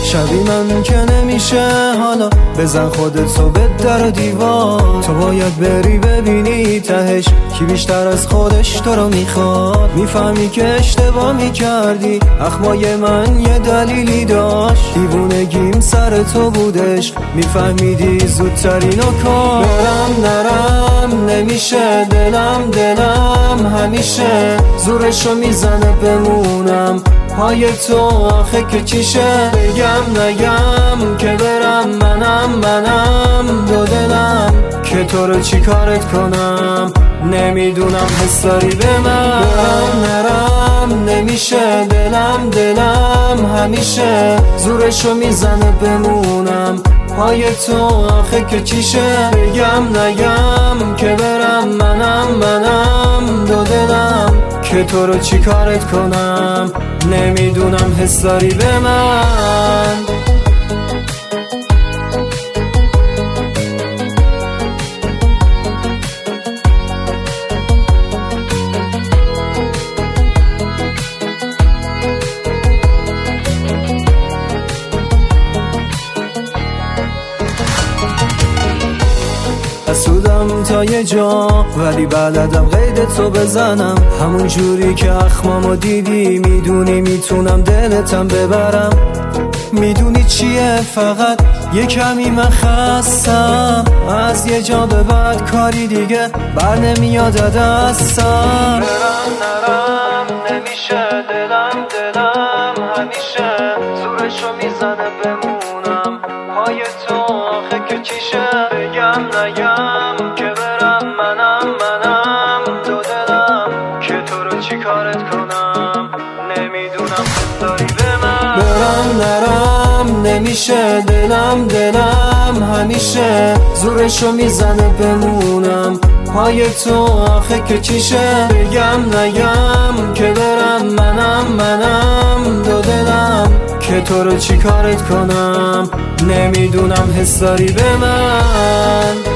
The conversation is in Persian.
شبی من که نمیشه حالا بزن خودتو به در و دیوار. تو باید بری ببینی تهش کی بیشتر از خودش تو رو میخواد. میفهمی که اشتباه میکردی، اخمای من یه دلیلی داشت، دیوونگیم سر تو بودش، میفهمیدی زودترینو کار. برم نرم نمیشه، دلم همیشه زورشو میزنه بمونم پای تو. آخه که چیشه بگم نگم که برم، منم دو دلم که تو رو چی کارت کنم. نمیدونم حس داری به من. برم نرم نمیشه، دلم همیشه زورشو میزنه بمونم پای تو. آخه که چیشه بگم نگم که برم، منم دو دلم که تو رو چی کارت کنم. نمیدونم حس داری به من. حسودم تا یه جا ولی بلدم قید تو بزنم، همون جوری که اخمامو دیدی. میدونی میتونم دلتم ببرم، میدونی چیه فقط یه کمی من خستم. از یه جا به بعد کاری دیگه بر نمیاد دستم. برم نرم نمیشه، دلم همیشه زورشو میزنه بمونم پای تو. آخه که چیشه بگم نگم که برم، منم دو دلم که تو رو چی کارت کنم. نمیدونم حس داری به من. برم نرم نمیشه، دلم همیشه زورشو میزنه بمونم پای تو. آخه که چیشه بگم نگم که برم، منم دو دلم که تو رو چی کارت کنم. نمیدونم حس داری به من.